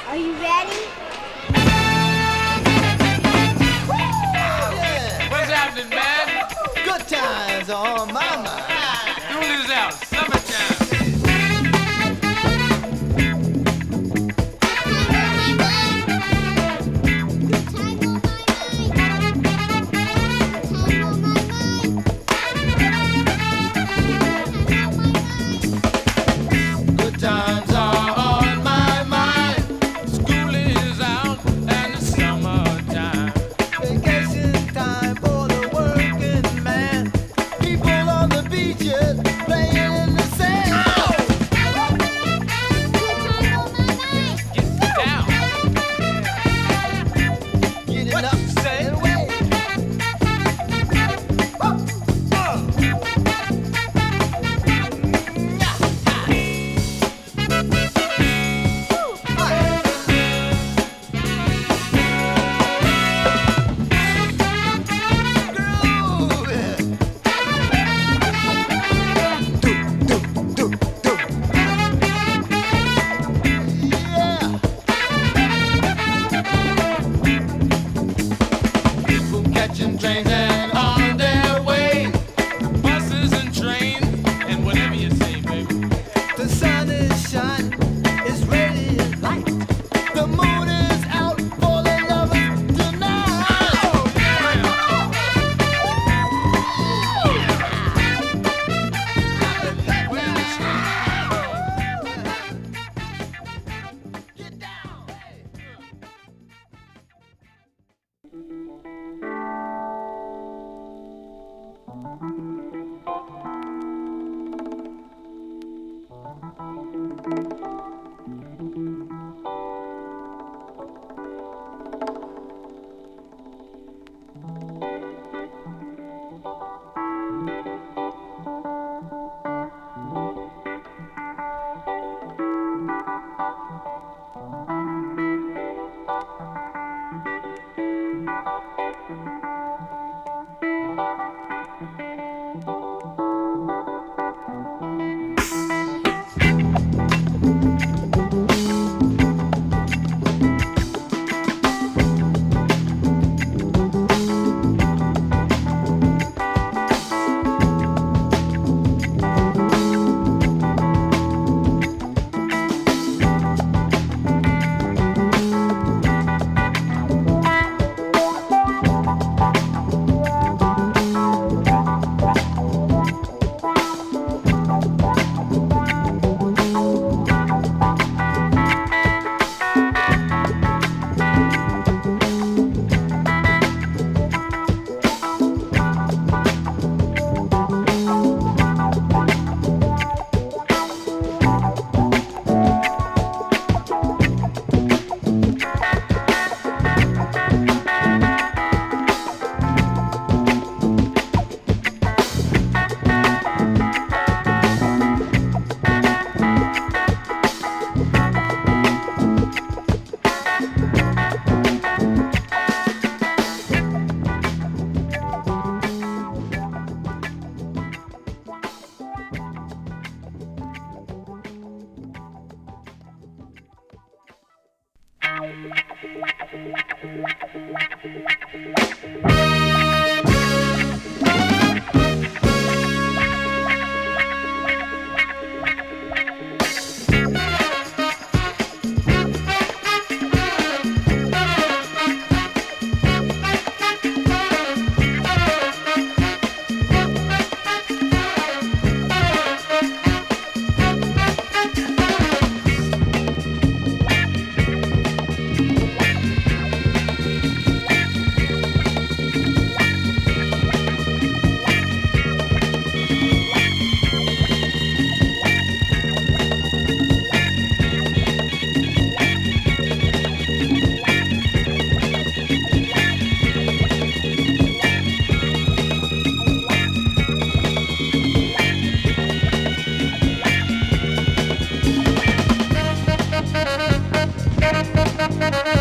Are you ready? What's happening, man? Good times on my mind. School is out. Summertime. Good times are on my mind. School is out and it's summertime. Vacation time for the working man. People on the beaches playing in the sand. Get down. Getting What up you say? and away. Catching trains and on their way. Buses and trains and whatever you say, baby. The sun is shining, it's radiant light. The moon is out for the lovers tonight. Oh, yeah. Get down. Thank you.